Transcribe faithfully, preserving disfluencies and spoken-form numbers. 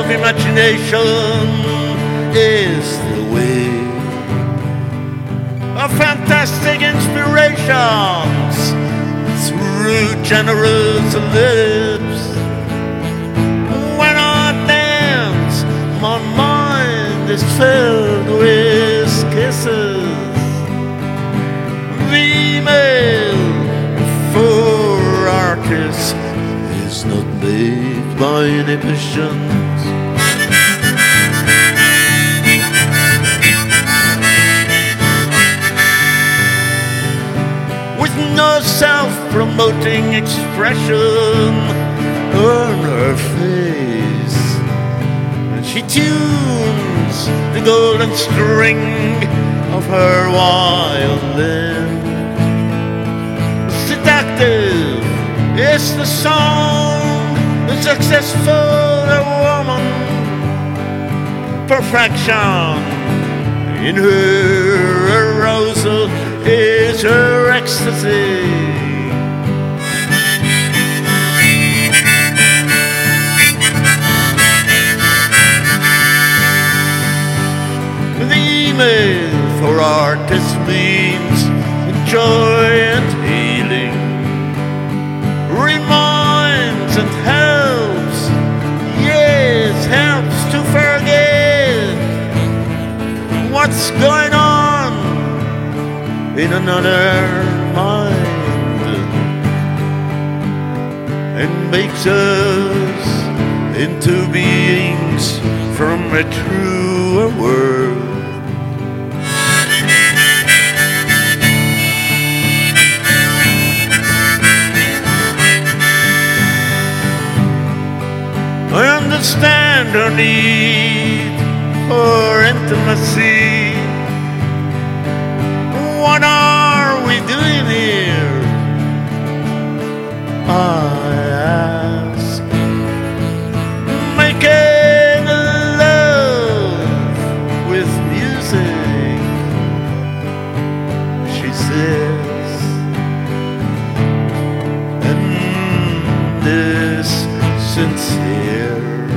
of imagination is the way of fantastic inspirations through generous lips. When I dance, my mind is filled with kisses. The email for artists is not made by inhibitions. With no self-promoting expression on her face, and she tunes the golden string of her violin. Seductive is the song, the successful woman. Perfection in her arousal is her ecstasy. The email for artists means joy and healing, reminds and helps, yes, helps to forget what's going on in another mind, and makes us into beings from a truer world. I understand her need for intimacy. What are we doing here? I ask. Making love with music, she says, and is sincere.